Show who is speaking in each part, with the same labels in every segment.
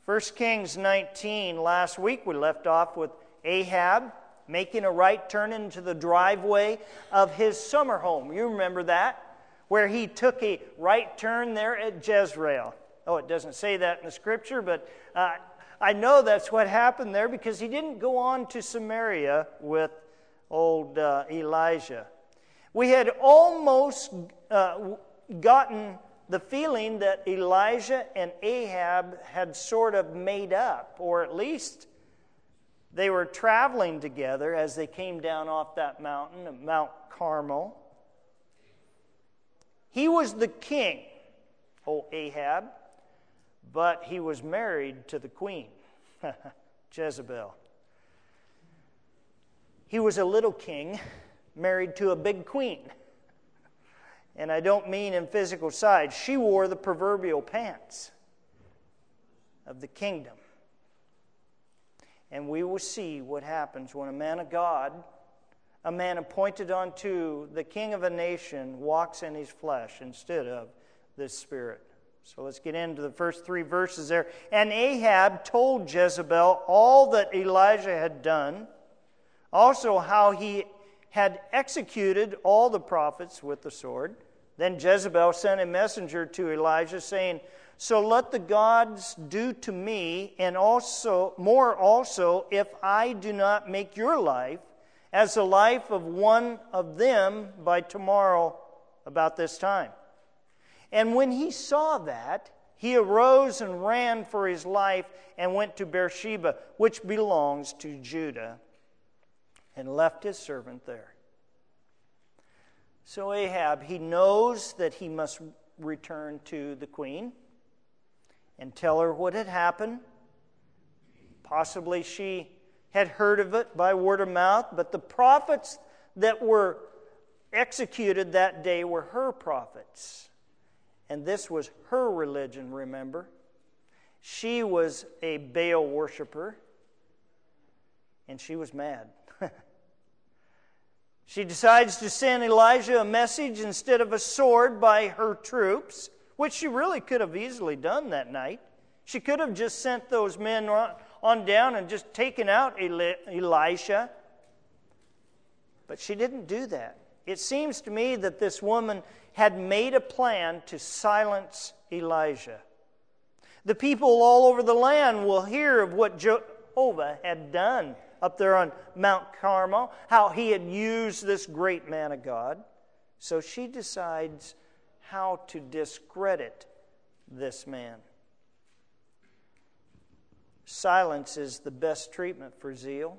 Speaker 1: 1 Kings 19, last week we left off with Ahab making a right turn into the driveway of his summer home. You remember that? Where he took a right turn there at Jezreel. Oh, it doesn't say that in the scripture, but I know that's what happened there because he didn't go on to Samaria with old Elijah. We had almost gotten the feeling that Elijah and Ahab had sort of made up, or at least they were traveling together as they came down off that mountain, Mount Carmel. He was the king, old Ahab, but he was married to the queen, Jezebel. He was a little king married to a big queen. And I don't mean in physical size. She wore the proverbial pants of the kingdom. And we will see what happens when a man of God, a man appointed unto the king of a nation, walks in his flesh instead of the Spirit. So let's get into the first 3 verses there. And Ahab told Jezebel all that Elijah had done, also how he had executed all the prophets with the sword. Then Jezebel sent a messenger to Elijah, saying, "So let the gods do to me, and also more also, if I do not make your life as the life of one of them by tomorrow about this time." And when he saw that, he arose and ran for his life and went to Beersheba, which belongs to Judah, and left his servant there. So Ahab, he knows that he must return to the queen and tell her what had happened. Possibly she had heard of it by word of mouth, but the prophets that were executed that day were her prophets. And this was her religion, remember. She was a Baal worshiper, and she was mad. She decides to send Elijah a message instead of a sword by her troops, which she really could have easily done that night. She could have just sent those men on down and just taken out Elisha. But she didn't do that. It seems to me that this woman had made a plan to silence Elijah. The people all over the land will hear of what Jehovah had done up there on Mount Carmel, how he had used this great man of God. So she decides how to discredit this man. Silence is the best treatment for zeal.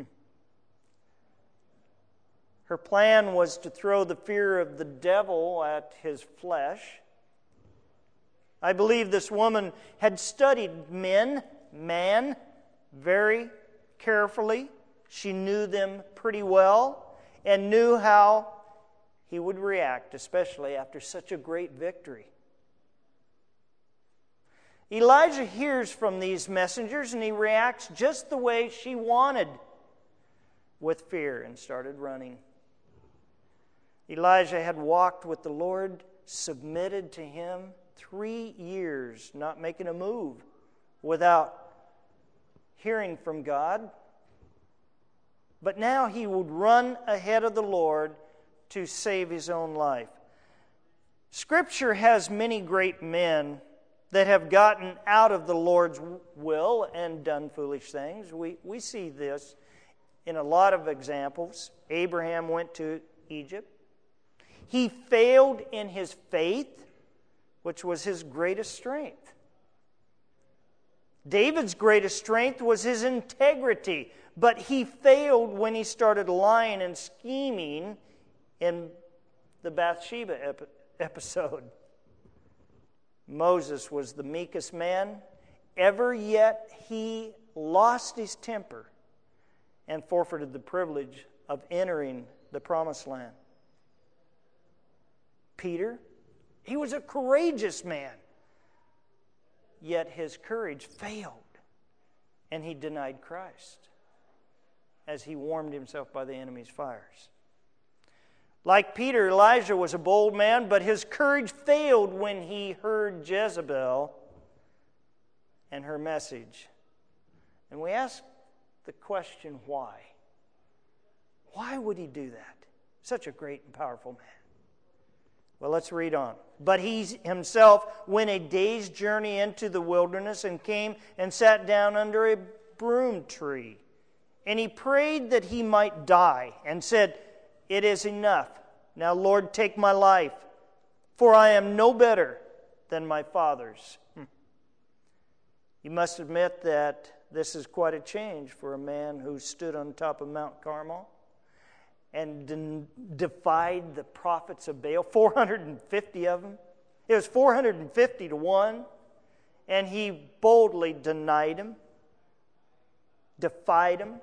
Speaker 1: Her plan was to throw the fear of the devil at his flesh. I believe this woman had studied man, very carefully. She knew them pretty well and knew how he would react, especially after such a great victory. Elijah hears from these messengers and he reacts just the way she wanted, with fear, and started running. Elijah had walked with the Lord, submitted to him 3 years, not making a move without hearing from God. But now he would run ahead of the Lord to save his own life. Scripture has many great men that have gotten out of the Lord's will and done foolish things. We see this in a lot of examples. Abraham went to Egypt. He failed in his faith, which was his greatest strength. David's greatest strength was his integrity, but he failed when he started lying and scheming in the Bathsheba episode. Moses was the meekest man ever, yet he lost his temper and forfeited the privilege of entering the promised land. Peter, he was a courageous man, yet his courage failed, and he denied Christ as he warmed himself by the enemy's fires. Like Peter, Elijah was a bold man, but his courage failed when he heard Jezebel and her message. And we ask the question, why? Why would he do that? Such a great and powerful man. Well, let's read on. But he himself went a day's journey into the wilderness and came and sat down under a broom tree. And he prayed that he might die and said, "It is enough. Now, Lord, take my life, for I am no better than my fathers." You must admit that this is quite a change for a man who stood on top of Mount Carmel and defied the prophets of Baal, 450 of them. It was 450 to 1, and he boldly denied him, defied him,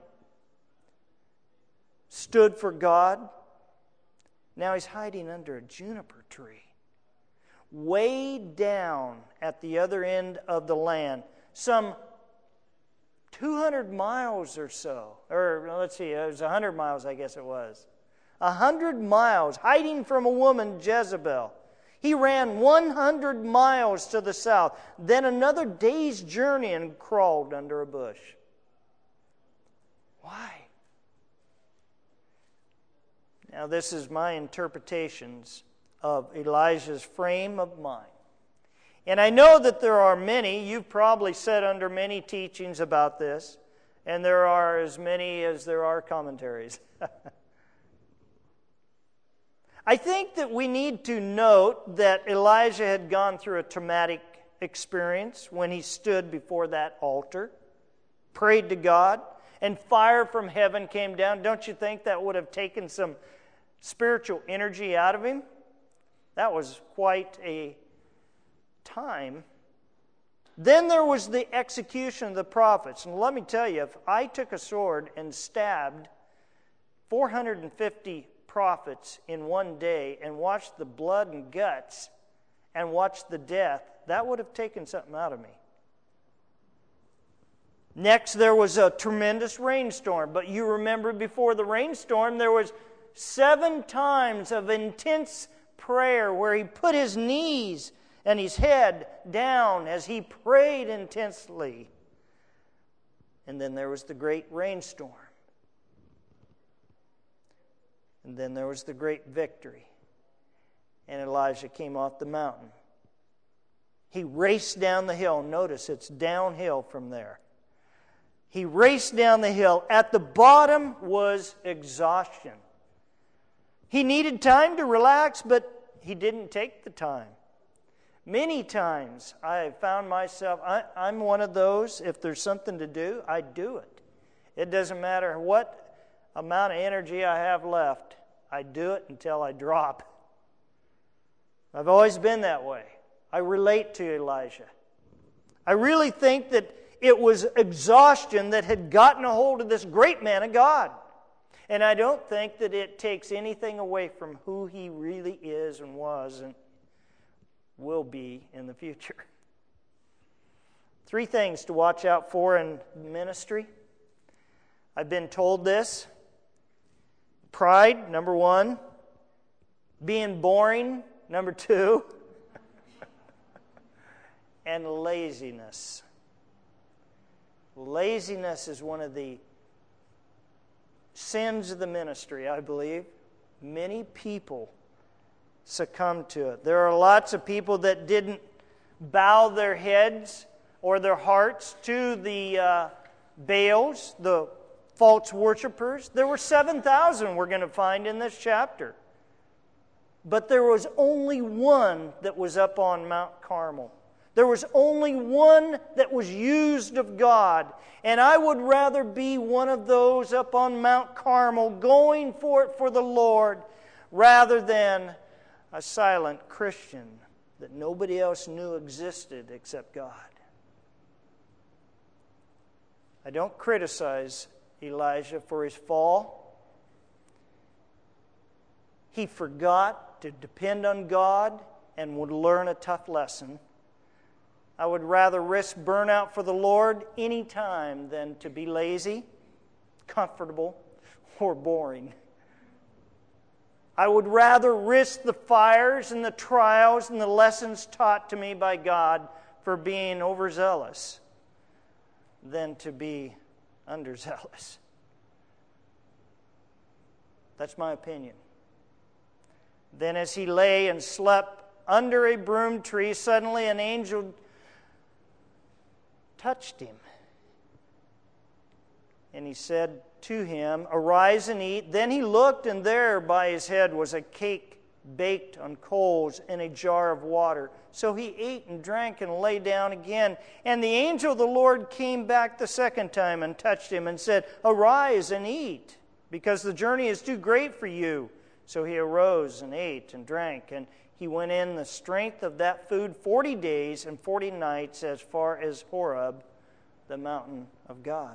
Speaker 1: stood for God. Now he's hiding under a juniper tree, way down at the other end of the land, some 200 miles or so. Or let's see, it was 100 miles, I guess it was. 100 miles, hiding from a woman, Jezebel. He ran 100 miles to the south, then another day's journey and crawled under a bush. Why? Now, this is my interpretations of Elijah's frame of mind. And I know that there are many, you've probably sat under many teachings about this, and there are as many as there are commentaries. I think that we need to note that Elijah had gone through a traumatic experience when he stood before that altar, prayed to God, and fire from heaven came down. Don't you think that would have taken some spiritual energy out of him? That was quite a time. Then there was the execution of the prophets. And let me tell you, if I took a sword and stabbed 450 prophets in one day and watched the blood and guts and watched the death, that would have taken something out of me. Next, there was a tremendous rainstorm. But you remember before the rainstorm, there was 7 times of intense prayer where he put his knees and his head down as he prayed intensely. And then there was the great rainstorm. And then there was the great victory. And Elijah came off the mountain. He raced down the hill. Notice it's downhill from there. He raced down the hill. At the bottom was exhaustion. He needed time to relax, but he didn't take the time. Many times I have found myself, I'm one of those, if there's something to do, I do it. It doesn't matter what amount of energy I have left, I do it until I drop. I've always been that way. I relate to Elijah. I really think that it was exhaustion that had gotten a hold of this great man of God. And I don't think that it takes anything away from who he really is and was and will be in the future. 3 things to watch out for in ministry. I've been told this. Pride, number 1. Being boring, number 2. And laziness. Laziness is one of the sins of the ministry, I believe. Many people succumb to it. There are lots of people that didn't bow their heads or their hearts to the Baals, the false worshipers. There were 7,000 we're going to find in this chapter. But there was only one that was up on Mount Carmel. There was only one that was used of God. And I would rather be one of those up on Mount Carmel going for it for the Lord rather than a silent Christian that nobody else knew existed except God. I don't criticize Elijah for his fall. He forgot to depend on God and would learn a tough lesson. I would rather risk burnout for the Lord any time than to be lazy, comfortable, or boring. I would rather risk the fires and the trials and the lessons taught to me by God for being overzealous than to be underzealous. That's my opinion. Then as he lay and slept under a broom tree, suddenly an angel touched him. And he said to him, "Arise and eat." Then he looked, and there by his head was a cake baked on coals and a jar of water. So he ate and drank and lay down again. And the angel of the Lord came back the second time and touched him and said, "Arise and eat, because the journey is too great for you." So he arose and ate and drank, and he went in the strength of that food 40 days and 40 nights as far as Horeb, the mountain of God.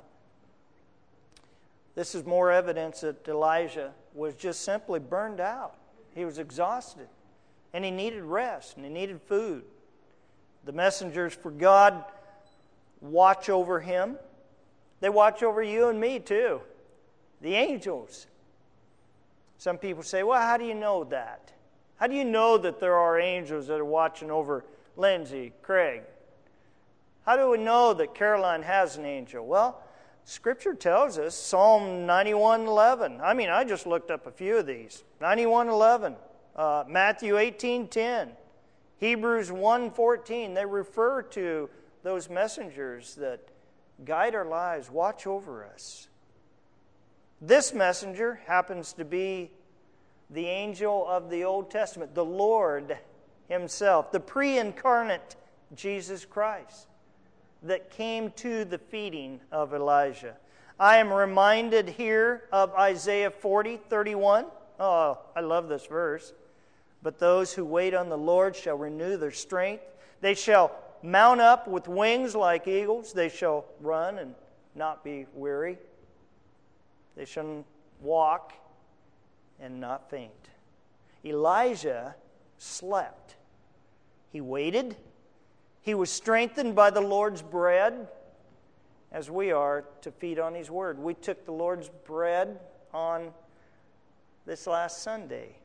Speaker 1: This is more evidence that Elijah was just simply burned out. He was exhausted, and he needed rest, and he needed food. The messengers for God watch over him. They watch over you and me too. The angels. Some people say, well, how do you know that? How do you know that there are angels that are watching over Lindsay, Craig? How do we know that Caroline has an angel? Well, Scripture tells us, Psalm 91:11. I just looked up a few of these. 91:11, Matthew 18:10, Hebrews 1:14. They refer to those messengers that guide our lives, watch over us. This messenger happens to be the angel of the Old Testament, the Lord himself, the pre-incarnate Jesus Christ that came to the feeding of Elijah. I am reminded here of Isaiah 40:31. Oh, I love this verse. But those who wait on the Lord shall renew their strength. They shall mount up with wings like eagles. They shall run and not be weary. They shall walk and not faint. Elijah slept. He waited. He was strengthened by the Lord's bread, as we are to feed on His Word. We took the Lord's bread on this last Sunday.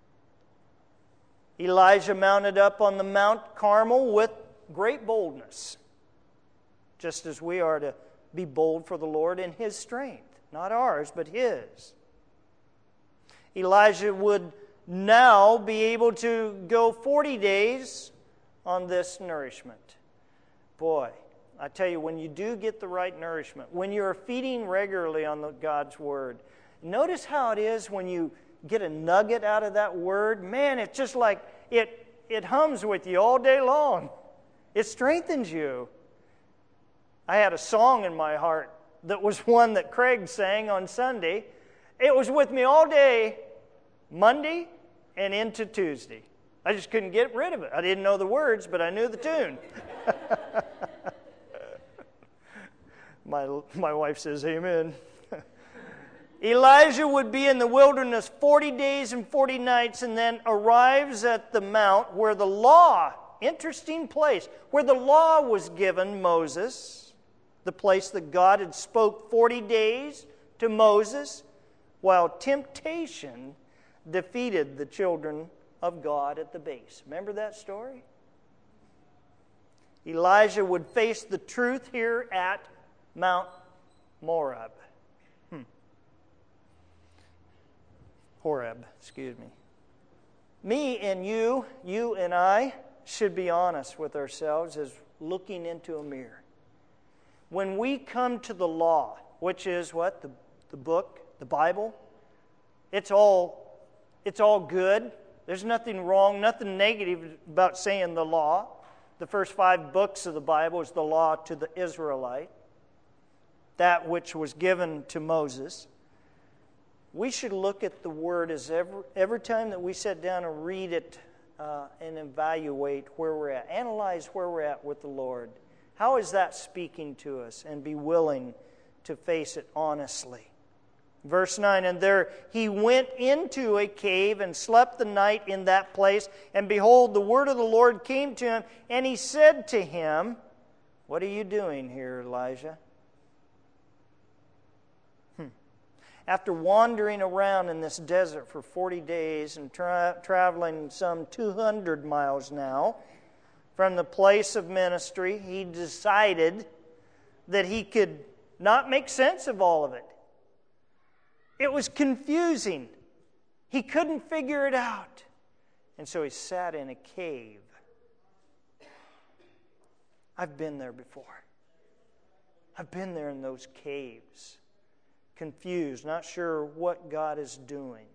Speaker 1: Elijah mounted up on the Mount Carmel with great boldness, just as we are to be bold for the Lord in His strength, not ours, but His. Elijah would now be able to go 40 days on this nourishment. Boy, I tell you, when you do get the right nourishment, when you're feeding regularly on God's Word, notice how it is when you get a nugget out of that Word. Man, it's just like it hums with you all day long. It strengthens you. I had a song in my heart that was one that Craig sang on Sunday. It was with me all day, Monday and into Tuesday. I just couldn't get rid of it. I didn't know the words, but I knew the tune. My wife says, amen. Elijah would be in the wilderness 40 days and 40 nights and then arrives at the mount where the law, interesting place, where the law was given Moses, the place that God had spoke 40 days to Moses, while temptation defeated the children of God at the base. Remember that story? Elijah would face the truth here at Mount Horeb. Horeb, excuse me. Me and you and I, should be honest with ourselves as looking into a mirror. When we come to the law, which is what? The book, the Bible, it's all good. There's nothing wrong, nothing negative about saying the law. The first 5 books of the Bible is the law to the Israelite, that which was given to Moses. We should look at the Word as every time that we sit down and read it and evaluate where we're at, analyze where we're at with the Lord. How is that speaking to us? And be willing to face it honestly. Verse 9, and there he went into a cave and slept the night in that place. And behold, the word of the Lord came to him, and he said to him, what are you doing here, Elijah? After wandering around in this desert for 40 days and traveling some 200 miles now from the place of ministry, he decided that he could not make sense of all of it. It was confusing. He couldn't figure it out. And so he sat in a cave. I've been there before. I've been there in those caves. Confused, not sure what God is doing.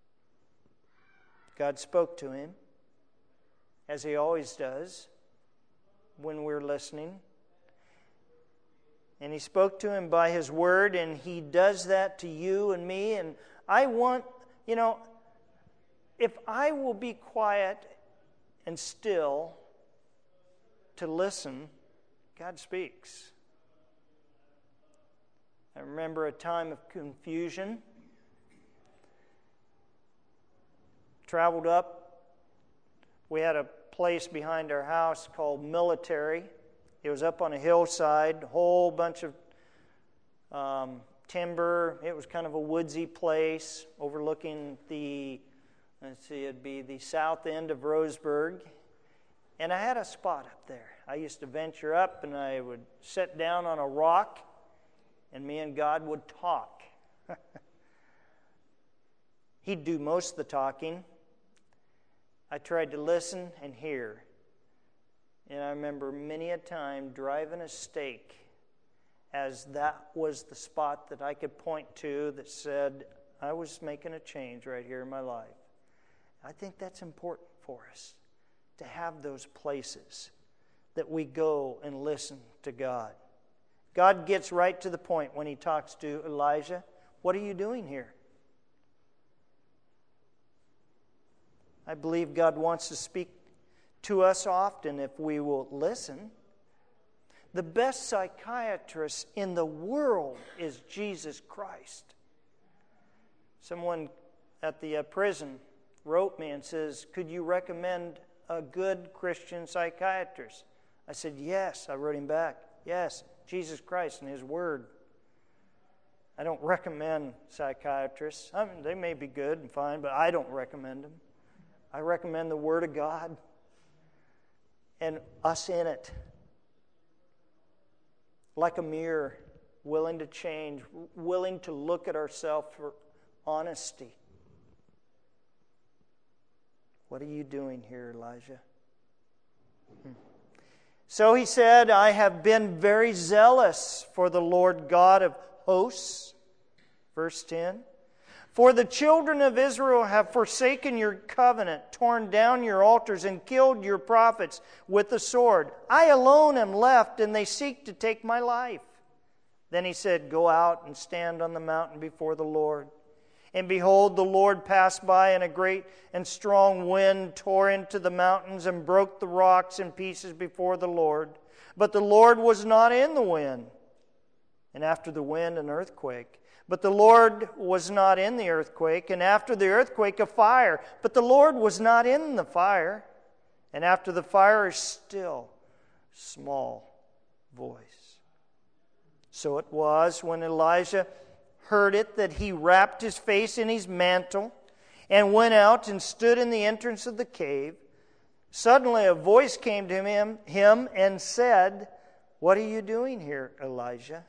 Speaker 1: God spoke to him, as he always does when we're listening. And he spoke to him by his word, and he does that to you and me. And I want, if I will be quiet and still to listen, God speaks. I remember a time of confusion. Traveled up. We had a place behind our house called Military. It was up on a hillside, a whole bunch of timber. It was kind of a woodsy place overlooking it'd be the south end of Roseburg. And I had a spot up there. I used to venture up and I would sit down on a rock and me and God would talk. He'd do most of the talking. I tried to listen and hear. And I remember many a time driving a stake, as that was the spot that I could point to that said, I was making a change right here in my life. I think that's important for us, to have those places that we go and listen to God. God gets right to the point when he talks to Elijah. What are you doing here? I believe God wants to speak to us often if we will listen. The best psychiatrist in the world is Jesus Christ. Someone at the prison wrote me and says, could you recommend a good Christian psychiatrist? I said, yes. I wrote him back, yes, Jesus Christ and his word. I don't recommend psychiatrists. I mean, they may be good and fine, but I don't recommend them. I recommend the Word of God and us in it. Like a mirror, willing to change, willing to look at ourselves for honesty. What are you doing here, Elijah? So he said, I have been very zealous for the Lord God of hosts. Verse 10. For the children of Israel have forsaken your covenant, torn down your altars, and killed your prophets with the sword. I alone am left, and they seek to take my life. Then he said, go out and stand on the mountain before the Lord. And behold, the Lord passed by, and a great and strong wind tore into the mountains and broke the rocks in pieces before the Lord. But the Lord was not in the wind. And after the wind, an earthquake. But the Lord was not in the earthquake. And after the earthquake, a fire. But the Lord was not in the fire. And after the fire, a still, small voice. So it was when Elijah heard it that he wrapped his face in his mantle and went out and stood in the entrance of the cave. Suddenly a voice came to him and said, what are you doing here, Elijah?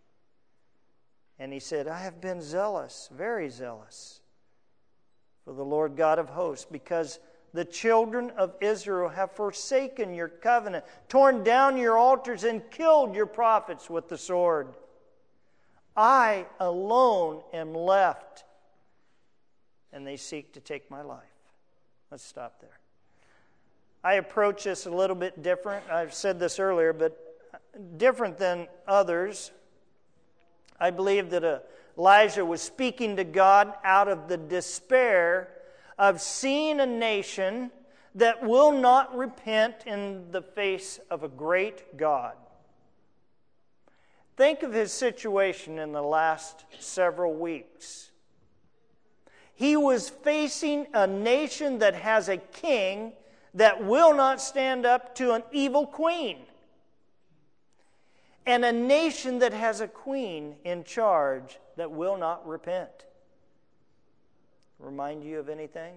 Speaker 1: And he said, I have been zealous, very zealous, for the Lord God of hosts, because the children of Israel have forsaken your covenant, torn down your altars, and killed your prophets with the sword. I alone am left, and they seek to take my life. Let's stop there. I approach this a little bit different. I've said this earlier, but different than others. I believe that Elijah was speaking to God out of the despair of seeing a nation that will not repent in the face of a great God. Think of his situation in the last several weeks. He was facing a nation that has a king that will not stand up to an evil queen. And a nation that has a queen in charge that will not repent. Remind you of anything?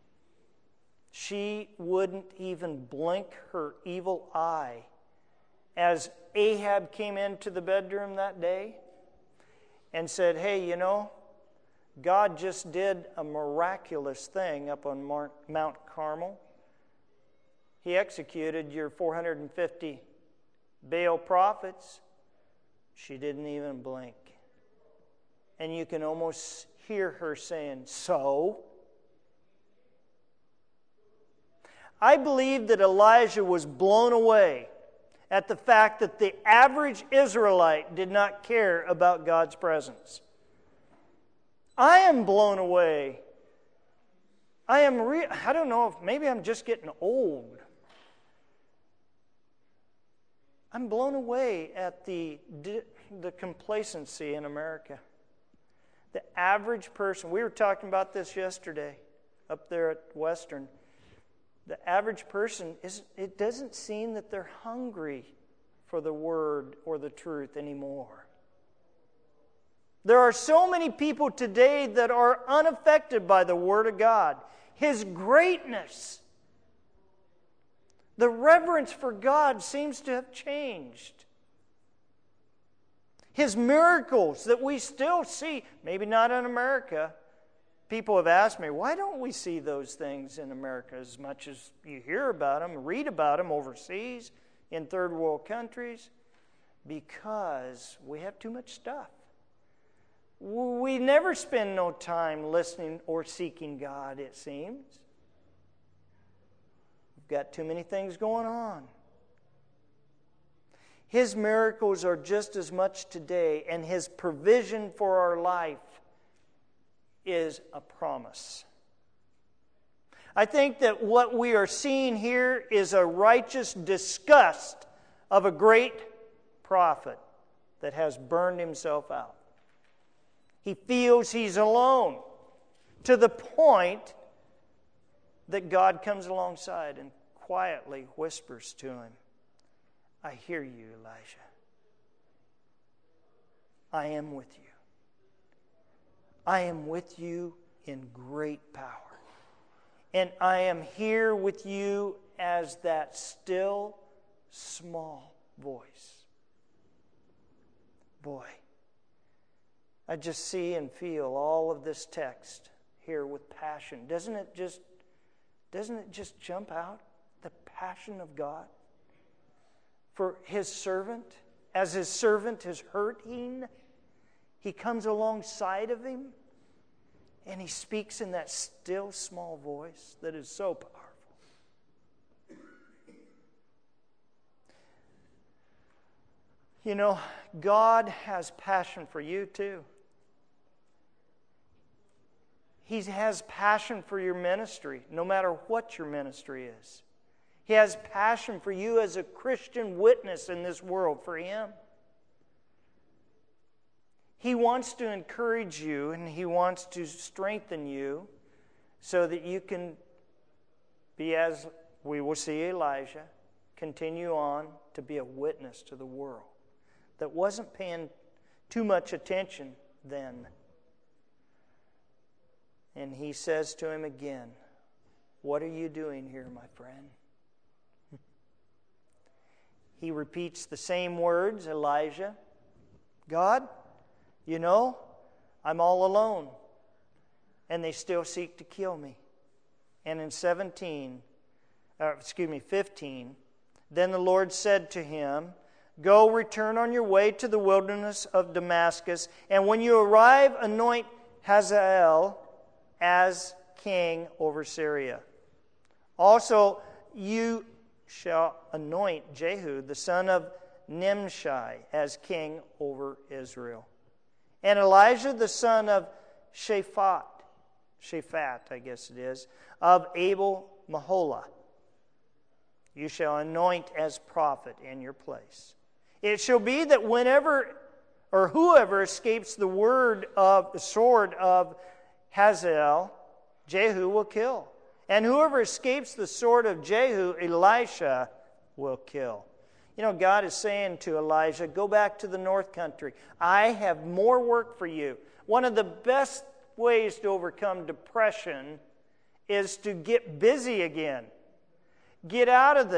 Speaker 1: She wouldn't even blink her evil eye as Ahab came into the bedroom that day and said, hey, God just did a miraculous thing up on Mount Carmel. He executed your 450 Baal prophets. She didn't even blink. And you can almost hear her saying, so? I believe that Elijah was blown away at the fact that the average Israelite did not care about God's presence. I am blown away. I don't know if maybe I'm just getting old. I'm blown away at the complacency in America. The average person, we were talking about this yesterday up there at Western. The average person, it doesn't seem that they're hungry for the Word or the truth anymore. There are so many people today that are unaffected by the Word of God. His greatness, the reverence for God seems to have changed. His miracles that we still see, maybe not in America. People have asked me, why don't we see those things in America as much as you hear about them, read about them overseas, in third world countries? Because we have too much stuff. We never spend no time listening or seeking God, it seems. We've got too many things going on. His miracles are just as much today, and His provision for our life is a promise. I think that what we are seeing here is a righteous disgust of a great prophet that has burned himself out. He feels he's alone to the point that God comes alongside and quietly whispers to him, I hear you, Elijah. I am with you. I am with you in great power. And I am here with you as that still, small voice. Boy, I just see and feel all of this text here with passion. Doesn't it just jump out? The passion of God for His servant. As His servant is hurting, He comes alongside of him and He speaks in that still small voice that is so powerful. God has passion for you too. He has passion for your ministry, no matter what your ministry is. He has passion for you as a Christian witness in this world for Him. He wants to encourage you and He wants to strengthen you so that you can be, as we will see Elijah, continue on to be a witness to the world that wasn't paying too much attention then. And he says to him again, what are you doing here, my friend? He repeats the same words, Elijah. God, I'm all alone, and they still seek to kill me. And in 15, then the Lord said to him, go, return on your way to the wilderness of Damascus, and when you arrive, anoint Hazael as king over Syria. Also, you shall anoint Jehu, the son of Nimshi, as king over Israel. And Elijah, the son of Shaphat, I guess it is, of Abel Maholah, you shall anoint as prophet in your place. It shall be that whoever escapes the sword of Hazael, Jehu will kill. And whoever escapes the sword of Jehu, Elisha will kill. God is saying to Elijah, go back to the north country. I have more work for you. One of the best ways to overcome depression is to get busy again. Get out of there.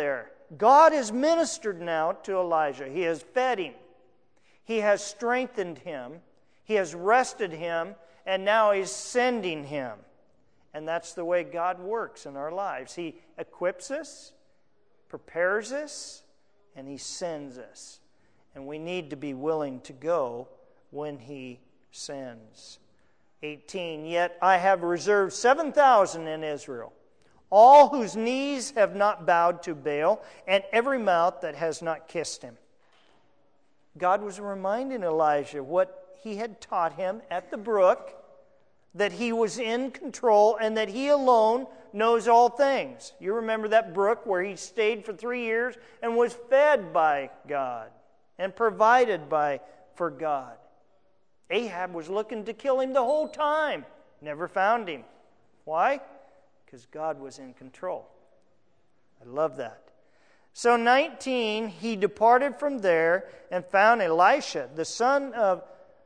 Speaker 1: God has ministered now to Elijah. He has fed him. He has strengthened him. He has rested him. And now He's sending him. And that's the way God works in our lives. He equips us, prepares us, and He sends us. And we need to be willing to go when He sends. 18, yet I have reserved 7,000 in Israel, all whose knees have not bowed to Baal, and every mouth that has not kissed him. God was reminding Elijah what He had taught him at the brook, that He was in control and that He alone knows all things. You remember that brook where he stayed for 3 years and was fed by God and provided for God. Ahab was looking to kill him the whole time. Never found him. Why? Because God was in control. I love that. So 19, he departed from there and found Elisha, the son of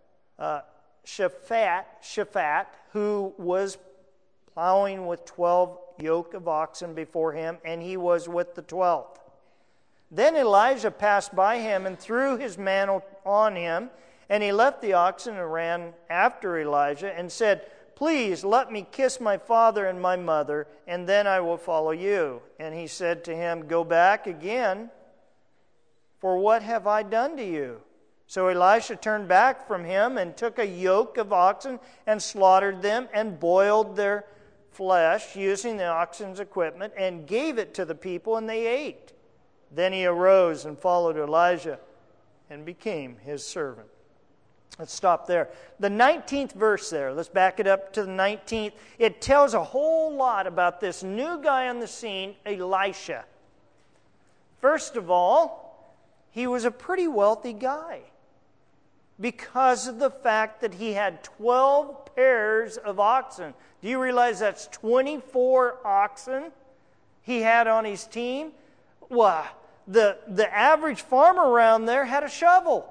Speaker 1: Shaphat, who was plowing with 12 yoke of oxen before him, and he was with the 12th. Then Elijah passed by him and threw his mantle on him, and he left the oxen and ran after Elijah and said, "Please let me kiss my father and my mother, and then I will follow you." And he said to him, "Go back again, for what have I done to you?" So Elisha turned back from him and took a yoke of oxen and slaughtered them and boiled their flesh using the oxen's equipment and gave it to the people, and they ate. Then he arose and followed Elijah and became his servant. Let's stop there. The 19th verse there, let's back it up to the 19th. It tells a whole lot about this new guy on the scene, Elisha. First of all, he was a pretty wealthy guy because of the fact that he had 12 pairs of oxen. Do you realize that's 24 oxen he had on his team? Well, the average farmer around there had a shovel.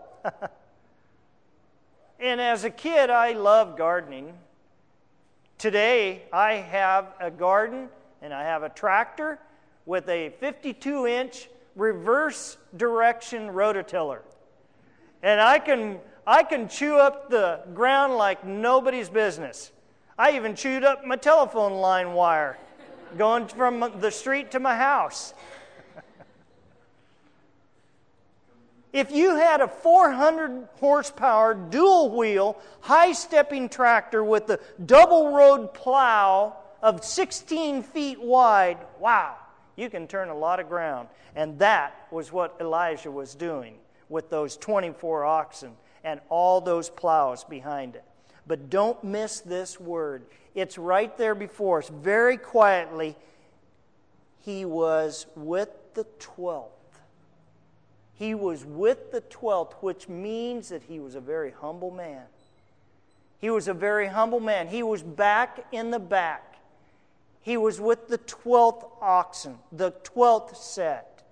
Speaker 1: And as a kid, I loved gardening. Today, I have a garden and I have a tractor with a 52-inch reverse direction rototiller. And I can chew up the ground like nobody's business. I even chewed up my telephone line wire going from the street to my house. If you had a 400 horsepower dual wheel high stepping tractor with a double road plow of 16 feet wide, wow, you can turn a lot of ground. And that was what Elijah was doing with those 24 oxen and all those plows behind it. But don't miss this word. It's right there before us. Very quietly, he was with the 12th. He was with the 12th, which means that he was a very humble man. He was a very humble man. He was back in the back. He was with the 12th oxen, the 12th set.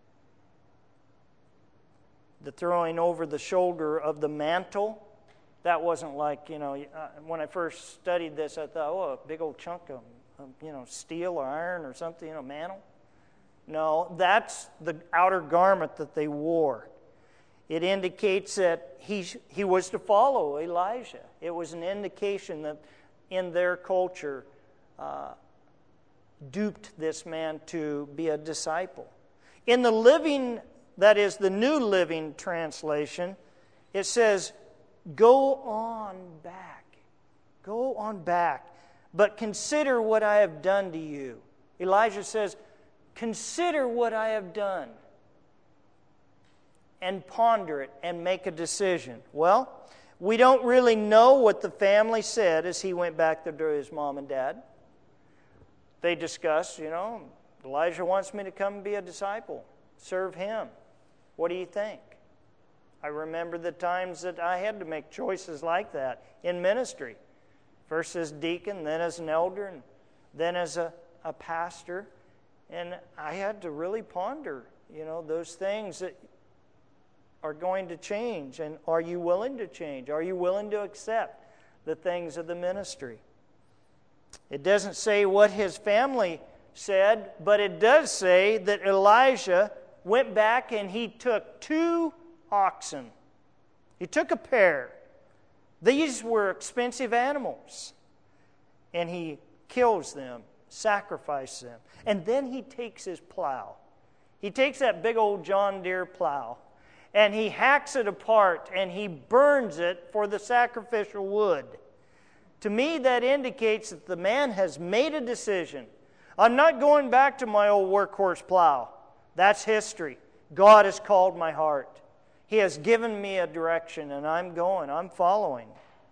Speaker 1: The throwing over the shoulder of the mantle, that wasn't like, when I first studied this, I thought, oh, a big old chunk of, steel or iron or something, mantle. No, that's the outer garment that they wore. It indicates that he was to follow Elijah. It was an indication that in their culture duped this man to be a disciple. In the Living, that is the New Living Translation, it says, "Go on back. Go on back. But consider what I have done to you." Elijah says, "Consider what I have done and ponder it and make a decision." Well, we don't really know what the family said as he went back there to his mom and dad. They discussed, Elijah wants me to come and be a disciple, serve him. What do you think? I remember the times that I had to make choices like that in ministry. First as deacon, then as an elder, and then as a pastor. And I had to really ponder, those things that are going to change. And are you willing to change? Are you willing to accept the things of the ministry? It doesn't say what his family said, but it does say that Elijah went back and he took 2 oxen. He took a pair. These were expensive animals. And he kills them, sacrifices them. And then he takes his plow. He takes that big old John Deere plow and he hacks it apart and he burns it for the sacrificial wood. To me, that indicates that the man has made a decision. I'm not going back to my old workhorse plow. That's history. God has called my heart. He has given me a direction, and I'm going. I'm following.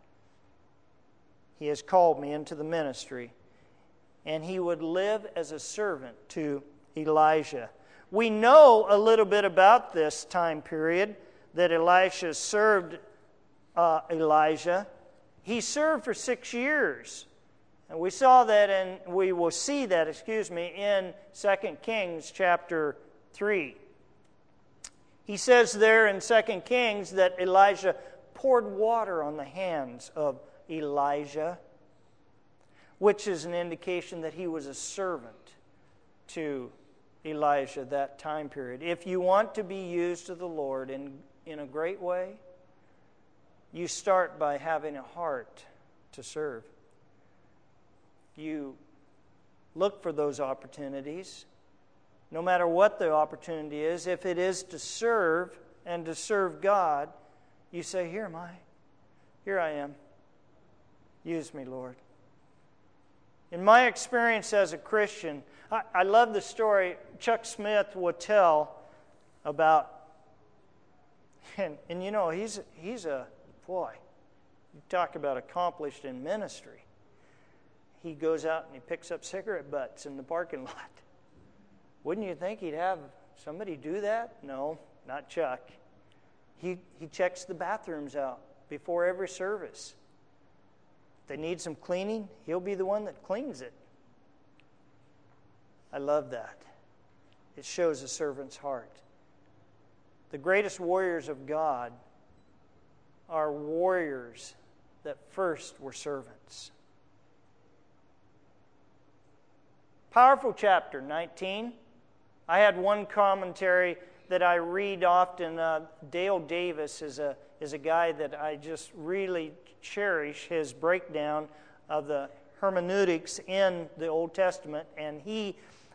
Speaker 1: He has called me into the ministry. And he would live as a servant to Elijah. We know a little bit about this time period that Elisha served Elijah. He served for 6 years. And we saw that, and we will see that, in 2 Kings chapter 3. He says there in 2 Kings that Elijah poured water on the hands of Elijah, which is an indication that he was a servant to Elijah that time period. If you want to be used of the Lord in a great way, you start by having a heart to serve. You look for those opportunities, no matter what the opportunity is. If it is to serve and to serve God, you say, "Here am I. Here I am. Use me, Lord." In my experience as a Christian, I love the story Chuck Smith would tell about, and you know, he's a, boy, you talk about accomplished in ministry. He goes out and he picks up cigarette butts in the parking lot. Wouldn't you think he'd have somebody do that? No, not Chuck. He checks the bathrooms out before every service. If they need some cleaning, he'll be the one that cleans it. I love that. It shows a servant's heart. The greatest warriors of God are warriors that first were servants. Powerful chapter, 19. I had one commentary that I read often. Dale Davis is a guy that I just really cherish his breakdown of the hermeneutics in the Old Testament. And he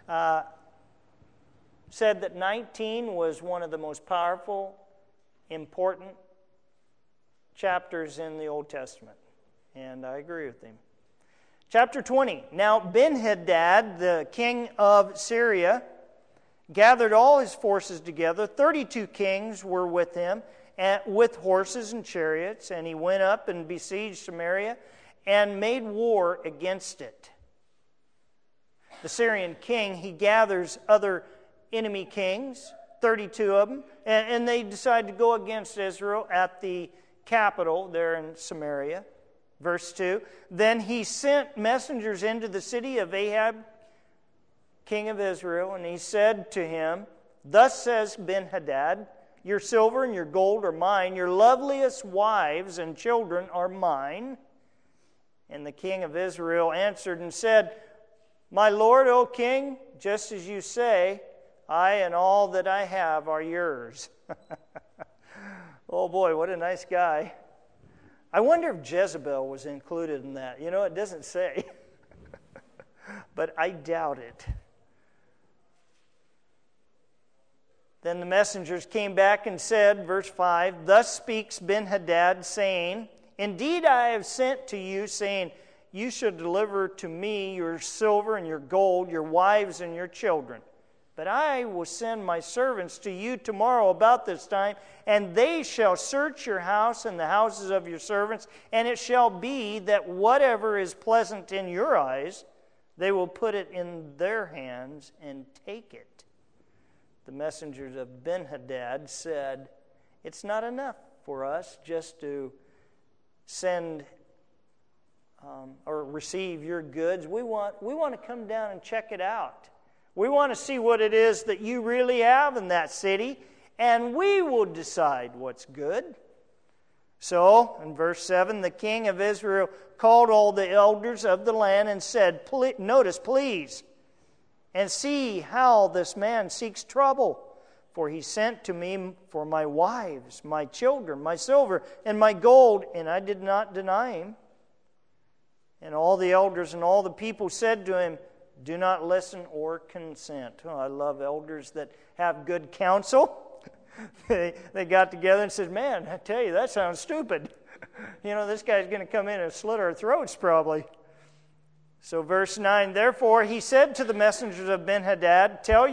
Speaker 1: said that 19 was one of the most powerful, important chapters in the Old Testament. And I agree with him. Chapter 20. Now Ben-Hadad, the king of Syria, gathered all his forces together. 32 kings were with him, with horses and chariots, and he went up and besieged Samaria and made war against it. The Syrian king, he gathers other enemy kings, 32 of them, and they decide to go against Israel at the capital there in Samaria. Verse 2, then he sent messengers into the city of Ahab, king of Israel, and he said to him, thus says Ben-Hadad, your silver and your gold are mine, your loveliest wives and children are mine. And the king of Israel answered and said, my lord, O king, just as you say, I and all that I have are yours. Oh boy, what a nice guy. I wonder if Jezebel was included in that. You know, it doesn't say. But I doubt it. Then the messengers came back and said, verse 5, thus speaks Ben-Hadad, saying, indeed I have sent to you, saying, you should deliver to me your silver and your gold, your wives and your children. But I will send my servants to you tomorrow about this time, and they shall search your house and the houses of your servants, and it shall be that whatever is pleasant in your eyes, they will put it in their hands and take it. The messengers of Ben-Hadad said, it's not enough for us just to send or receive your goods. We want to come down and check it out. We want to see what it is that you really have in that city, and we will decide what's good. So, in verse 7, the king of Israel called all the elders of the land and said, notice, please, and see how this man seeks trouble. For he sent to me for my wives, my children, my silver, and my gold, and I did not deny him. And all the elders and all the people said to him, do not listen or consent. Oh, I love elders that have good counsel. They got together and said, man, I tell you, that sounds stupid. This guy's going to come in and slit our throats probably. So verse 9, therefore he said to the messengers of Ben-Hadad, tell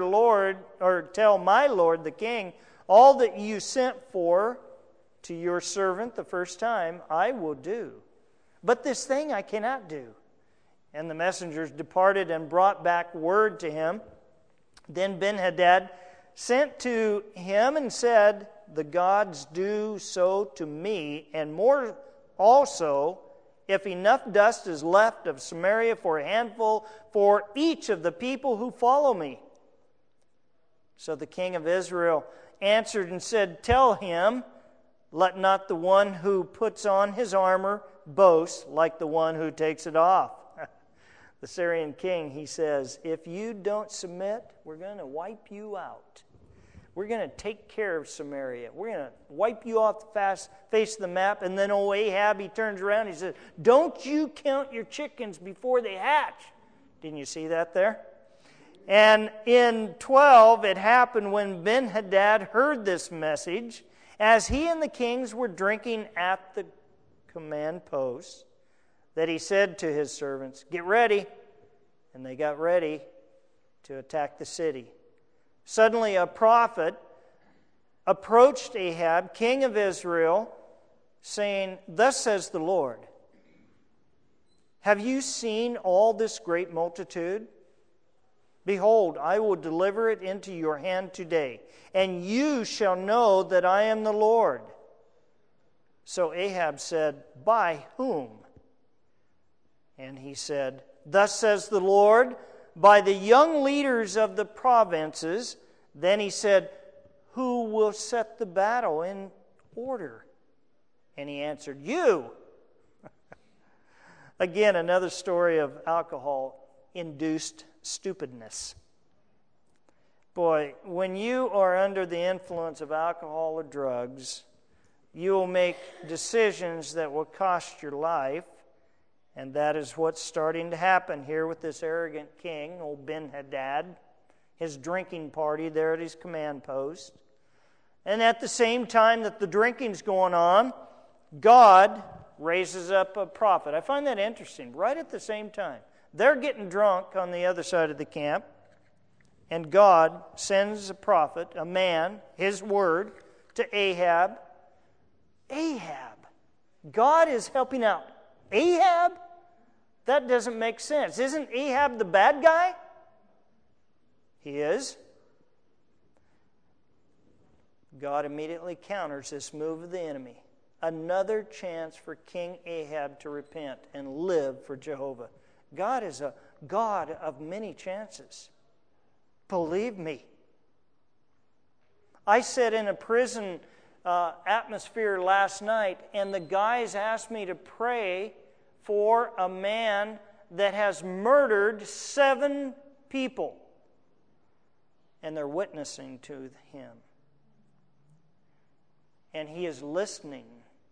Speaker 1: my lord the king, all that you sent for to your servant the first time, I will do. But this thing I cannot do. And the messengers departed and brought back word to him. Then Ben-Hadad sent to him and said, the gods do so to me, and more also, if enough dust is left of Samaria for a handful for each of the people who follow me. So the king of Israel answered and said, tell him, let not the one who puts on his armor boast like the one who takes it off. The Syrian king, he says, if you don't submit, we're going to wipe you out. We're going to take care of Samaria. We're going to wipe you off the face of the map. And then old Ahab, he turns around, he says, don't you count your chickens before they hatch. Didn't you see that there? And in 12, it happened when Ben-Hadad heard this message, as he and the kings were drinking at the command post, that he said to his servants, get ready. And they got ready to attack the city. Suddenly a prophet approached Ahab, king of Israel, saying, thus says the Lord, have you seen all this great multitude? Behold, I will deliver it into your hand today, and you shall know that I am the Lord. So Ahab said, by whom? And he said, thus says the Lord, by the young leaders of the provinces. Then he said, who will set the battle in order? And he answered, you. Again, another story of alcohol-induced stupidness. Boy, when you are under the influence of alcohol or drugs, you will make decisions that will cost your life. And that is what's starting to happen here with this arrogant king, old Ben-Hadad, his drinking party there at his command post. And at the same time that the drinking's going on, God raises up a prophet. I find that interesting. Right at the same time, they're getting drunk on the other side of the camp, and God sends a prophet, a man, his word, to Ahab. Ahab. God is helping out Ahab? That doesn't make sense. Isn't Ahab the bad guy? He is. God immediately counters this move of the enemy. Another chance for King Ahab to repent and live for Jehovah. God is a God of many chances. Believe me. I sat in a prison atmosphere last night, and the guys asked me to pray for a man that has murdered 7 people. And they're witnessing to him. And he is listening.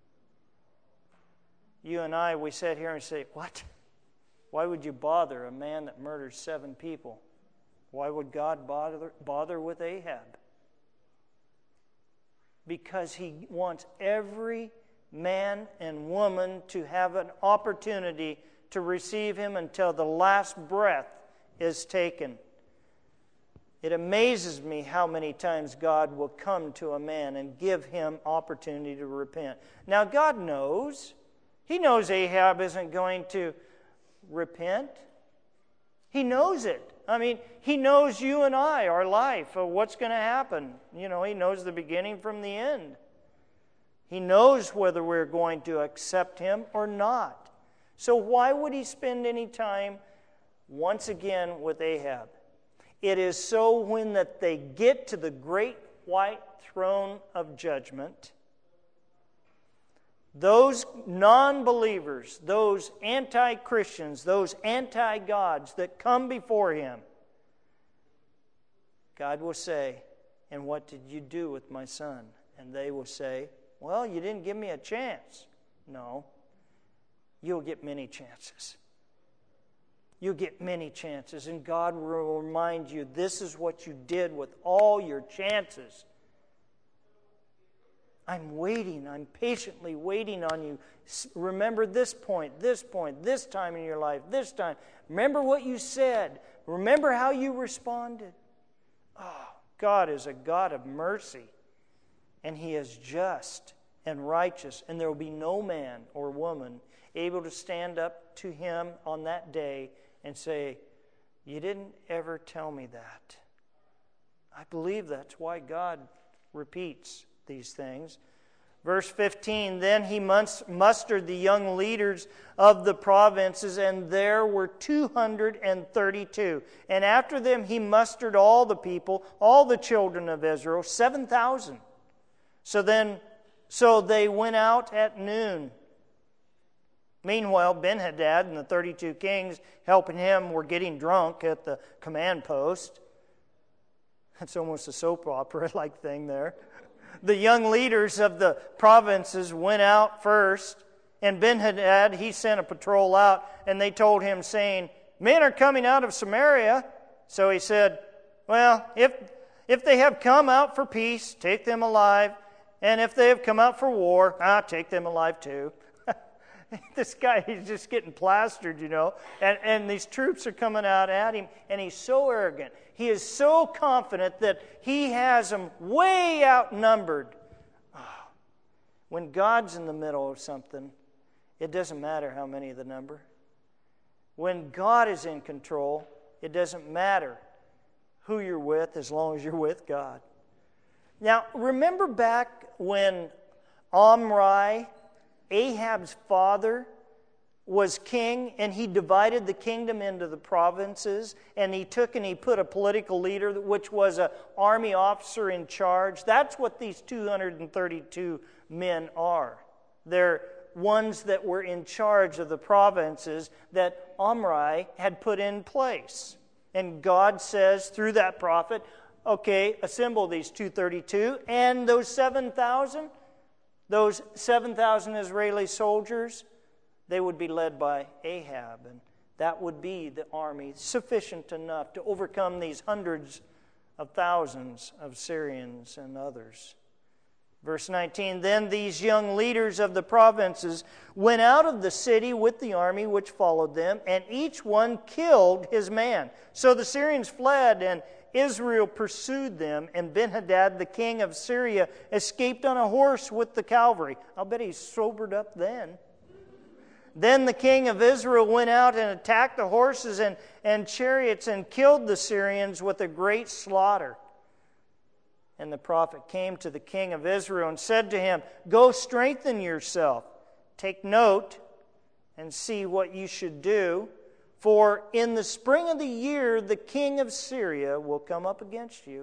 Speaker 1: You and I, we sit here and say, what? Why would you bother a man that murders 7 people? Why would God bother with Ahab? Because he wants every man and woman to have an opportunity to receive him until the last breath is taken. It amazes me how many times God will come to a man and give him opportunity to repent. Now, God knows. He knows Ahab isn't going to repent. He knows it. I mean, he knows you and I, our life, of what's going to happen. You know, he knows the beginning from the end. He knows whether we're going to accept him or not. So why would he spend any time once again with Ahab? It is so when that they get to the great white throne of judgment, those non-believers, those anti-Christians, those anti-gods that come before him, God will say, and what did you do with my son? And they will say, well, you didn't give me a chance. No, you'll get many chances. You'll get many chances, and God will remind you, this is what you did with all your chances. I'm waiting. I'm patiently waiting on you. Remember this point, this time in your life, this time. Remember what you said. Remember how you responded. Oh, God is a God of mercy, and He is just and righteous, and there will be no man or woman able to stand up to Him on that day and say, you didn't ever tell me that. I believe that's why God repeats these things. Verse 15, then he mustered the young leaders of the provinces, and there were 232. And after them he mustered all the people, all the children of Israel, 7,000. So they went out at noon. Meanwhile, Ben-Hadad and the 32 kings helping him were getting drunk at the command post. That's almost a soap opera-like thing there. The young leaders of the provinces went out first, and Ben-Hadad, he sent a patrol out, and they told him, saying, men are coming out of Samaria. So he said, well, if they have come out for peace, take them alive. And if they have come out for war, take them alive too. This guy, he's just getting plastered, you know. And these troops are coming out at him, and he's so arrogant. He is so confident that he has them way outnumbered. When God's in the middle of something, it doesn't matter how many of the number. When God is in control, it doesn't matter who you're with as long as you're with God. Now, remember back when Omri, Ahab's father, was king, and he divided the kingdom into the provinces, and he took and he put a political leader, which was an army officer in charge. That's what these 232 men are. They're ones that were in charge of the provinces that Omri had put in place. And God says through that prophet, okay, assemble these 232, and those 7,000 Israeli soldiers, they would be led by Ahab, and that would be the army sufficient enough to overcome these hundreds of thousands of Syrians and others. Verse 19, then these young leaders of the provinces went out of the city with the army which followed them, and each one killed his man. So the Syrians fled, and Israel pursued them, and Ben-Hadad, the king of Syria, escaped on a horse with the cavalry. I'll bet he sobered up then. Then the king of Israel went out and attacked the horses and chariots and killed the Syrians with a great slaughter. And the prophet came to the king of Israel and said to him, go strengthen yourself. Take note and see what you should do. For in the spring of the year, the king of Syria will come up against you.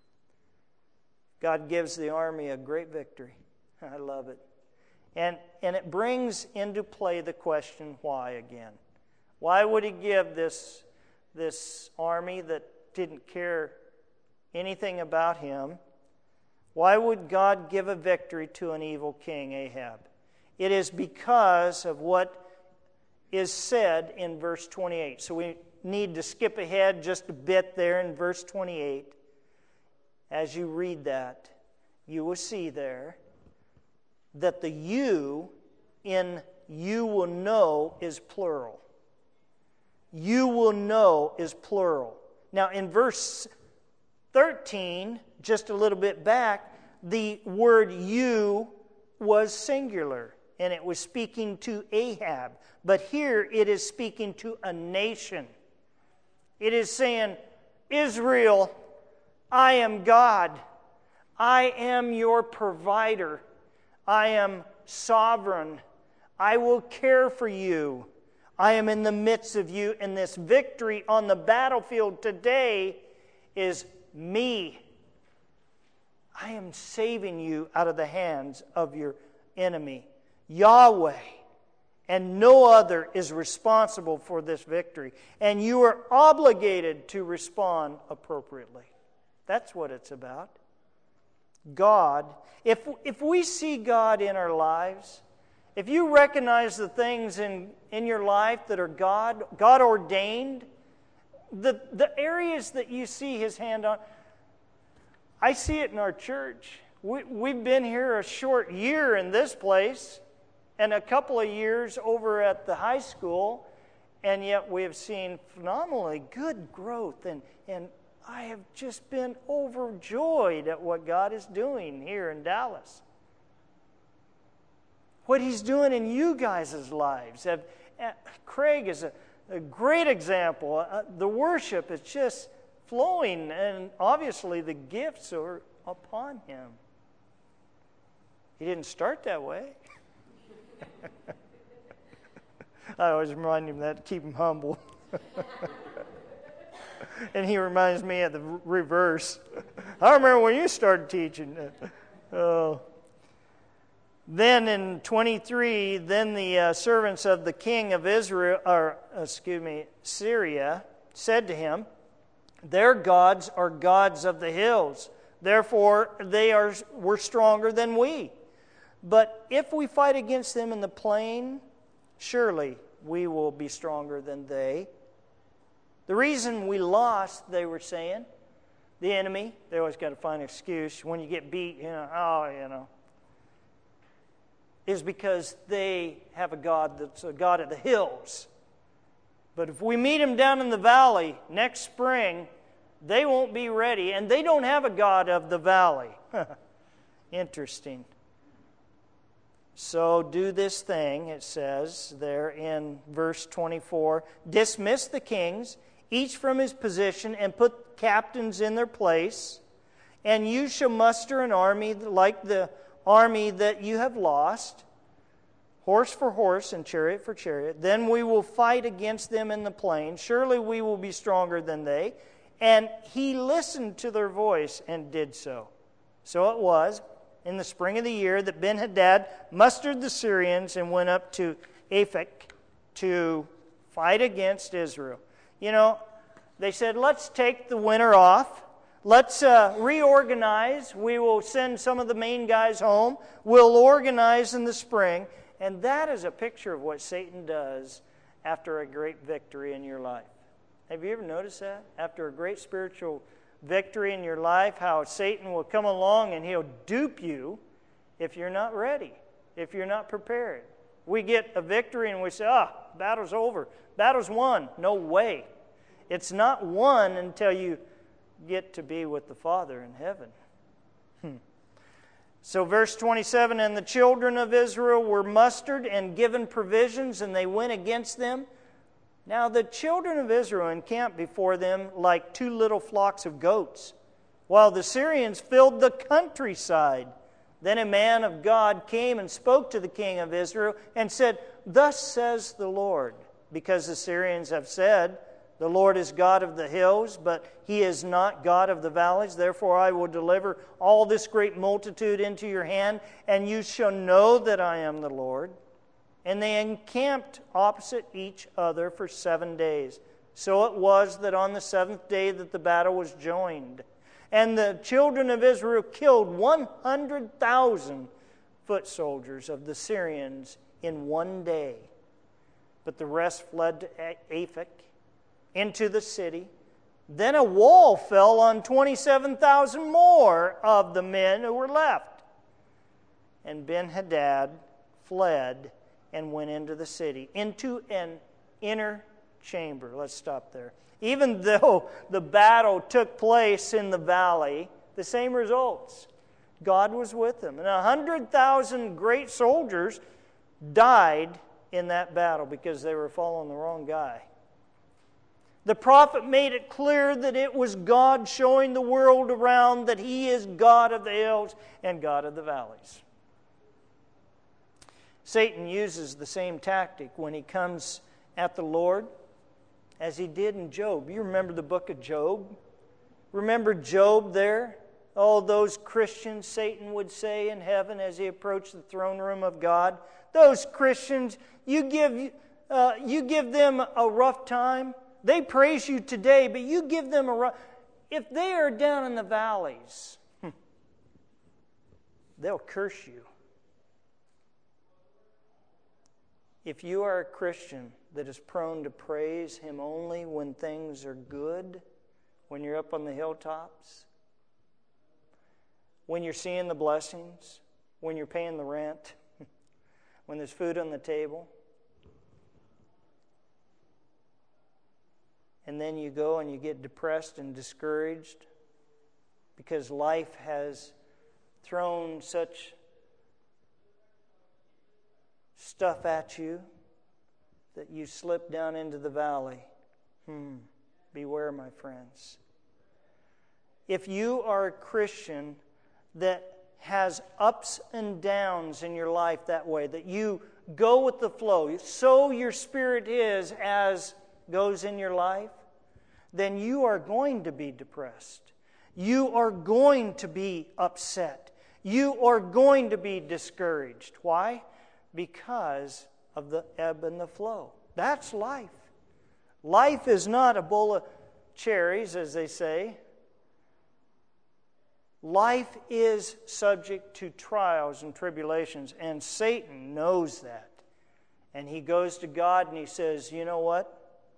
Speaker 1: God gives the army a great victory. I love it. And it brings into play the question, why again? Why would he give this army that didn't care anything about him? Why would God give a victory to an evil king, Ahab? It is because of what is said in verse 28. So we need to skip ahead just a bit there in verse 28. As you read that, you will see there that the you in you will know is plural. You will know is plural. Now in verse 13, just a little bit back, the word you was singular, and it was speaking to Ahab. But here it is speaking to a nation. It is saying, Israel, I am God. I am your provider. I am sovereign. I will care for you. I am in the midst of you, and this victory on the battlefield today is me. I am saving you out of the hands of your enemy. Yahweh and no other is responsible for this victory, and you are obligated to respond appropriately. That's what it's about. God, if we see God in our lives, if you recognize the things in your life that are God ordained, the areas that you see His hand on, I see it in our church. We've been here a short year in this place and a couple of years over at the high school, and yet we have seen phenomenally good growth, and I have just been overjoyed at what God is doing here in Dallas. What He's doing in you guys' lives. Craig is a great example. The worship is just flowing, and obviously the gifts are upon him. He didn't start that way. I always remind him that to keep him humble. And he reminds me of the reverse. I remember when you started teaching. Then in 23, then the servants of the king of Syria said to him, "Their gods are gods of the hills. Therefore were stronger than we. But if we fight against them in the plain, surely we will be stronger than they." The reason we lost, they were saying, the enemy, they always got to find an excuse. When you get beat, is because they have a God that's a God of the hills. But if we meet him down in the valley next spring, they won't be ready, and they don't have a God of the valley. Interesting. So do this thing, it says there in verse 24, dismiss the kings, each from his position, and put captains in their place, and you shall muster an army like the army that you have lost, horse for horse and chariot for chariot. Then we will fight against them in the plain. Surely we will be stronger than they. And he listened to their voice and did so. So it was in the spring of the year that Ben-Hadad mustered the Syrians and went up to Aphek to fight against Israel. They said, let's take the winter off. Let's reorganize. We will send some of the main guys home. We'll organize in the spring. And that is a picture of what Satan does after a great victory in your life. Have you ever noticed that? After a great spiritual victory in your life, how Satan will come along and he'll dupe you if you're not ready, if you're not prepared. We get a victory and we say, battle's over. Battle's won. No way. It's not won until you get to be with the Father in heaven. So verse 27, and the children of Israel were mustered and given provisions, and they went against them. Now the children of Israel encamped before them like two little flocks of goats, while the Syrians filled the countryside. Then a man of God came and spoke to the king of Israel and said, "Thus says the Lord, because the Syrians have said, the Lord is God of the hills, but He is not God of the valleys. Therefore I will deliver all this great multitude into your hand, and you shall know that I am the Lord." And they encamped opposite each other for 7 days. So it was that on the 7th day that the battle was joined. And the children of Israel killed 100,000 foot soldiers of the Syrians in 1 day. But the rest fled to Aphek, into the city. Then a wall fell on 27,000 more of the men who were left. And Ben-Hadad fled and went into the city, into an inner chamber. Let's stop there. Even though the battle took place in the valley, the same results. God was with them. And 100,000 great soldiers died in that battle because they were following the wrong guy. The prophet made it clear that it was God showing the world around that He is God of the hills and God of the valleys. Satan uses the same tactic when he comes at the Lord as he did in Job. You remember the book of Job? Remember Job there? Oh, those Christians, Satan would say in heaven as he approached the throne room of God. Those Christians, you give them a rough time. They praise you today, but you give them if they are down in the valleys, they'll curse you. If you are a Christian that is prone to praise Him only when things are good, when you're up on the hilltops, when you're seeing the blessings, when you're paying the rent, when there's food on the table, and then you go and you get depressed and discouraged because life has thrown such stuff at you that you slip down into the valley. Beware, my friends. If you are a Christian that has ups and downs in your life that way, that you go with the flow, so your spirit is as goes in your life, then you are going to be depressed. You are going to be upset. You are going to be discouraged. Why? Because of the ebb and the flow. That's life. Life is not a bowl of cherries, as they say. Life is subject to trials and tribulations, and Satan knows that. And he goes to God and he says, you know what?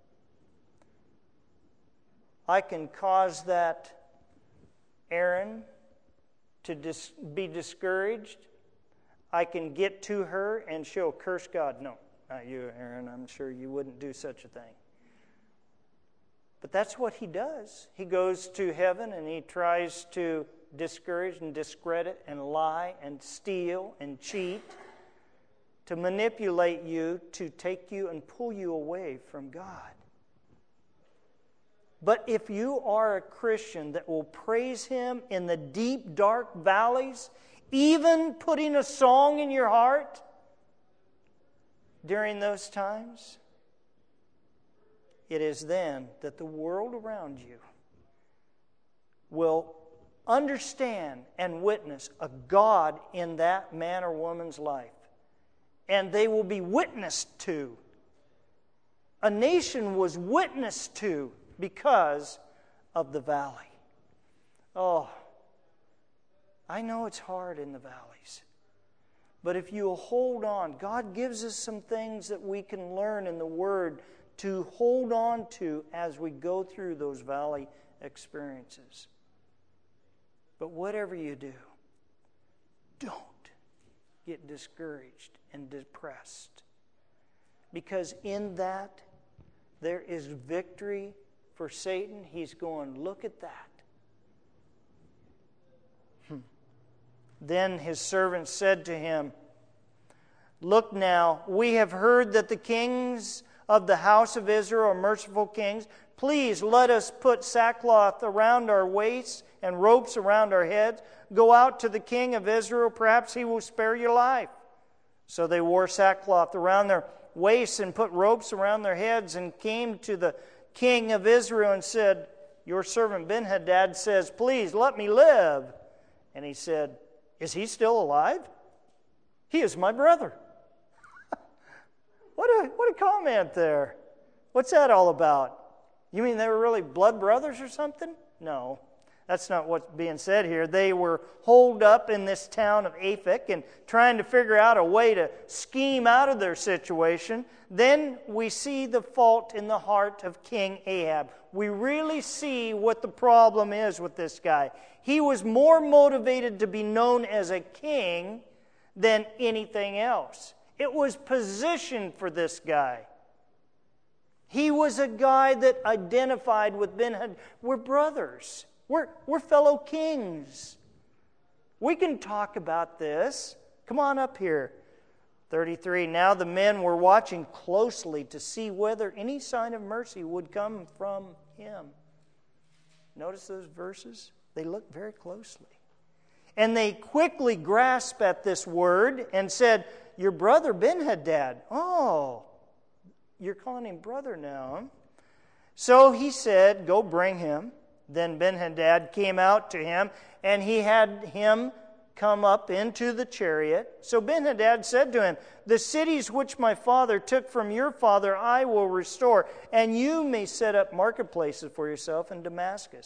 Speaker 1: I can cause that Aaron to be discouraged. I can get to her and she'll curse God. No, not you, Aaron. I'm sure you wouldn't do such a thing. But that's what he does. He goes to heaven and he tries to discourage and discredit and lie and steal and cheat, to manipulate you, to take you and pull you away from God. But if you are a Christian that will praise Him in the deep, dark valleys, even putting a song in your heart during those times, it is then that the world around you will understand and witness a God in that man or woman's life. And they will be witnessed to. A nation was witnessed to because of the valley. Oh, I know it's hard in the valleys. But if you'll hold on, God gives us some things that we can learn in the Word to hold on to as we go through those valley experiences. But whatever you do, don't get discouraged and depressed. Because in that, there is victory for Satan. He's going, look at that. Then his servants said to him, look now, we have heard that the kings of the house of Israel are merciful kings. Please let us put sackcloth around our waists and ropes around our heads. Go out to the king of Israel. Perhaps he will spare your life. So they wore sackcloth around their waists and put ropes around their heads and came to the king of Israel and said, your servant Ben-Hadad says, please let me live. And he said, is he still alive? He is my brother. What a comment there. What's that all about? You mean they were really blood brothers or something? No, that's not what's being said here. They were holed up in this town of Aphek and trying to figure out a way to scheme out of their situation. Then we see the fault in the heart of King Ahab. We really see what the problem is with this guy. He was more motivated to be known as a king than anything else. It was position for this guy. He was a guy that identified with Ben-Hadad. We're brothers. We're fellow kings. We can talk about this. Come on up here. 33. Now the men were watching closely to see whether any sign of mercy would come from him. Notice those verses? They look very closely. And they quickly grasped at this word and said, your brother Ben-Hadad. Oh, you're calling him brother now, huh? So he said, go bring him. Then Ben-Hadad came out to him, and he had him come up into the chariot. So Ben-Hadad said to him, the cities which my father took from your father I will restore, and you may set up marketplaces for yourself in Damascus.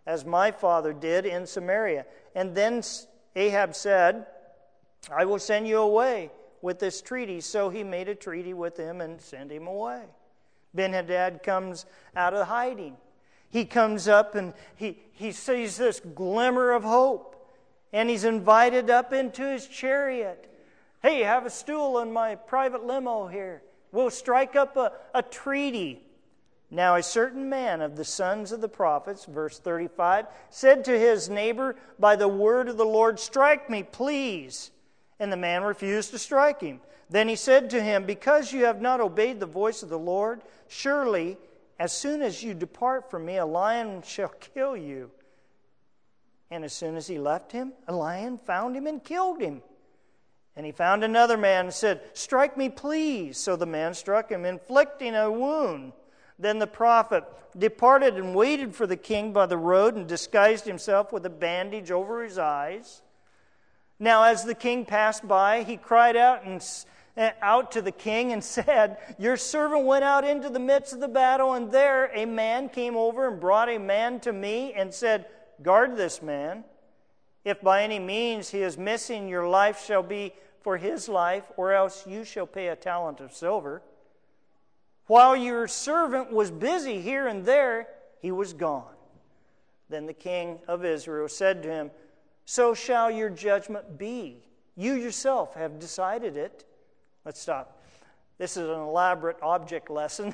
Speaker 1: as my father did in Samaria. And then Ahab said, I will send you away with this treaty. So he made a treaty with him and sent him away. Ben-Hadad comes out of hiding. He comes up and he sees this glimmer of hope. And he's invited up into his chariot. Hey, have a stool in my private limo here. We'll strike up a treaty. Now a certain man of the sons of the prophets, verse 35, said to his neighbor, by the word of the Lord, strike me, please. And the man refused to strike him. Then he said to him, because you have not obeyed the voice of the Lord, surely as soon as you depart from me, a lion shall kill you. And as soon as he left him, a lion found him and killed him. And he found another man and said, strike me, please. So the man struck him, inflicting a wound. Then the prophet departed and waited for the king by the road and disguised himself with a bandage over his eyes. Now as the king passed by, he cried out to the king and said, your servant went out into the midst of the battle, and there a man came over and brought a man to me and said, guard this man. If by any means he is missing, your life shall be for his life, or else you shall pay a talent of silver. While your servant was busy here and there, he was gone. Then the king of Israel said to him, so shall your judgment be. You yourself have decided it. Let's stop. This is an elaborate object lesson.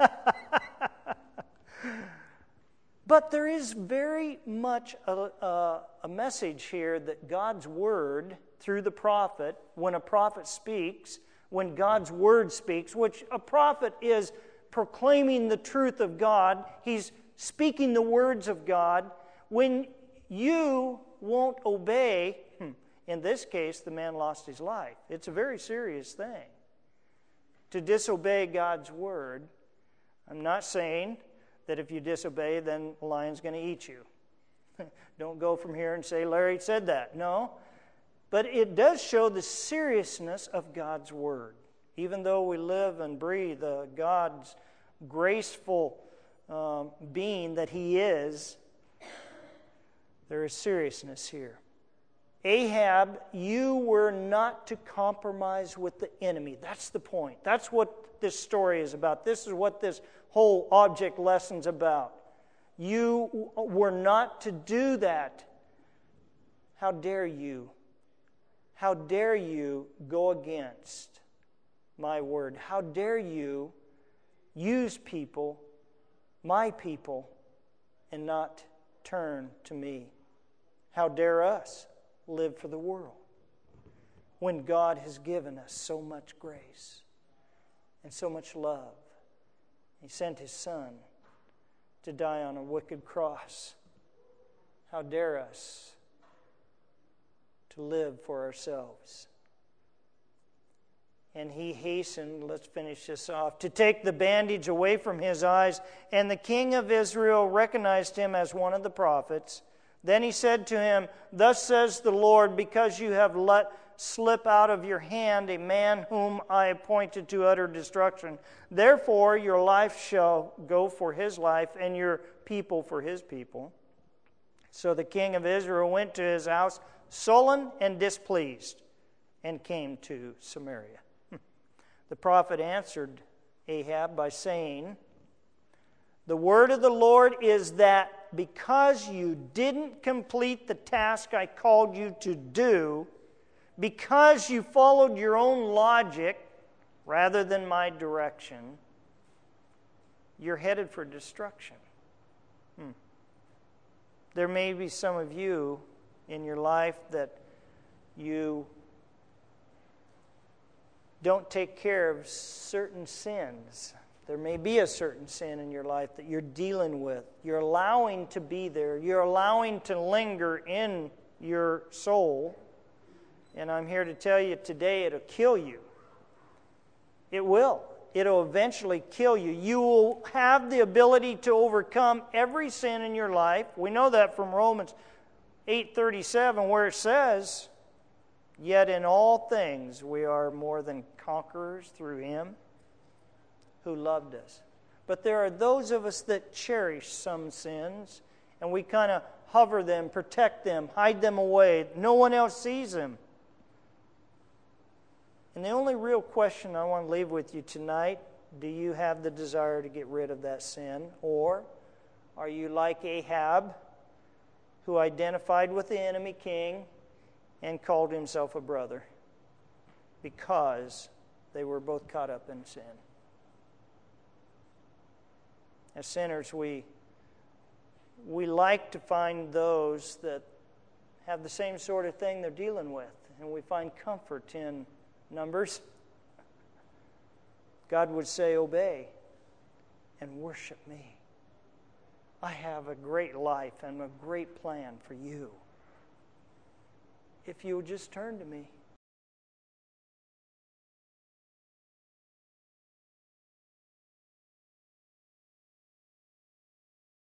Speaker 1: But there is very much a message here that God's Word, through the prophet, when a prophet speaks, when God's Word speaks, which a prophet is proclaiming the truth of God, he's speaking the words of God. When you won't obey, in this case, the man lost his life. It's a very serious thing to disobey God's Word. I'm not saying that if you disobey, then the lion's going to eat you. Don't go from here and say, Larry said that. No. But it does show the seriousness of God's Word. Even though we live and breathe God's graceful being that He is, there is seriousness here. Ahab, you were not to compromise with the enemy. That's the point. That's what this story is about. This is what this whole object lesson's about. You were not to do that. How dare you? How dare you go against my word? How dare you use people, my people, and not turn to me? How dare us live for the world when God has given us so much grace and so much love? He sent His Son to die on a wicked cross. How dare us to live for ourselves? And he hastened, let's finish this off, to take the bandage away from his eyes. And the king of Israel recognized him as one of the prophets. Then he said to him, thus says the Lord, because you have let slip out of your hand a man whom I appointed to utter destruction, therefore your life shall go for his life, and your people for his people. So the king of Israel went to his house sullen and displeased, and came to Samaria. The prophet answered Ahab by saying, the word of the Lord is that because you didn't complete the task I called you to do, because you followed your own logic rather than my direction, you're headed for destruction. There may be some of you in your life that you don't take care of certain sins. There may be a certain sin in your life that you're dealing with. You're allowing to be there. You're allowing to linger in your soul. And I'm here to tell you today, it'll kill you. It will. It'll eventually kill you. You will have the ability to overcome every sin in your life. We know that from Romans 8:37, where it says, yet in all things we are more than conquerors through Him who loved us. But there are those of us that cherish some sins, and we kind of hover them, protect them, hide them away. No one else sees them. And the only real question I want to leave with you tonight, do you have the desire to get rid of that sin? Or are you like Ahab, who identified with the enemy king and called himself a brother because they were both caught up in sin? As sinners, we like to find those that have the same sort of thing they're dealing with, and we find comfort in numbers. God would say, obey and worship me. I have a great life and a great plan for you. If you would just turn to me.